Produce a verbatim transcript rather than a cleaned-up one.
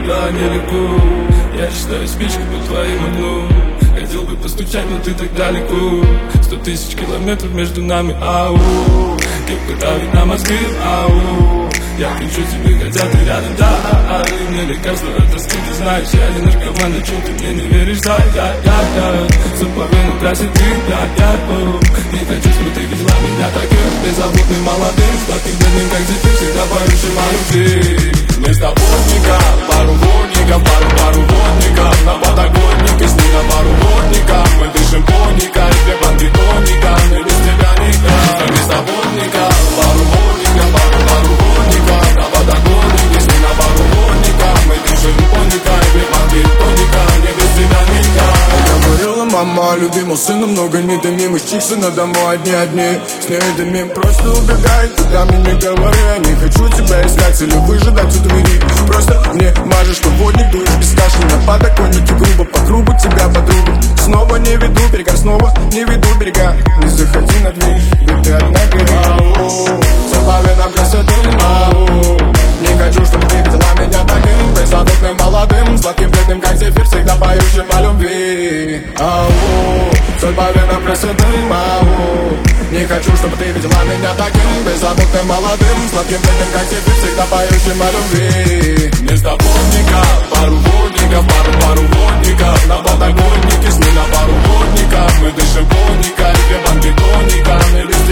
была нелегко. Я считаю спички по твоим окну. Хотел бы постучать, но ты так далеко. Сто тысяч километров между нами, ау. Как давит на мозги, ау. Я кричу тебе, хотя ты рядом, да, а ты мне лекарство от тоски, ты знаешь. Я не наркоман, а чё ты мне не веришь, да, я, я, я. Суповину красит ты, я, я, о. Не хочу, чтобы ты видела меня таким беззаботным, молодым, сладким, бедным, как теперь, всегда поющим о любви. Вместо водника, пару водников, пару-пару водников. На подоконнике, сни на пару водников. Мы дышим тоника, и две банки тоника. Мы без тебя никак. Вместо водника, пару водников, пару-пару водников. На подоконнике, сни на пару водников. Мы дышим тоника, и две банки тоника. Не без тебя никак. Говорила мама, любимого сына много не дымим. Из чикса на домой одни-одни. С ней дымим, просто убегай, куда мне не говори. Я не хочу тебя искать или выжидать у двери. Просто мне мажешь, что водник, дуешь без каши. На подоконнике грубо по кругу тебя подругу. Снова не веду берега, снова не веду берега. Не заходи на дверь, ведь ты одна гори. Заплавлена красотым, ау. Не хочу, чтобы ты видела меня таким беззаботным, молодым, сладким, бледным, как зефир, всегда поющим о любви. Ау, заплавлена красотым, ау. Не хочу, чтобы ты видела меня таким беззаботным, молодым, сладким, бледным, как зефир, всегда поющим о любви. Вместо водника, пару водников, пару-пару водников. На подоконнике, сни на пару водников. Мы дышим тоника, и две банки тоника. Мы без